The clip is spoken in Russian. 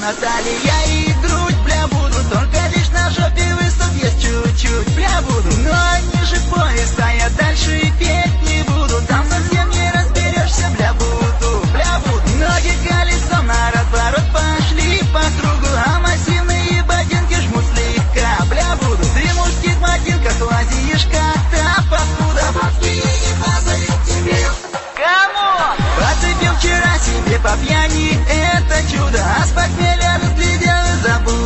на талия и грудь, бля, буду. Только лишь на жопе выступ есть чуть-чуть, бля, буду. Но ниже пояса я дальше и петь не буду. Там совсем не разберешься, бля, буду, бля, буду. Ноги колесом на разворот пошли по кругу, а массивные ботинки жмут слегка, бля, буду. Ты мужских ботинках лазишь как-то, паскуда. Кому? Подцепил вчера себе по пьяни это чудо, а с похмелья разглядел и забыл.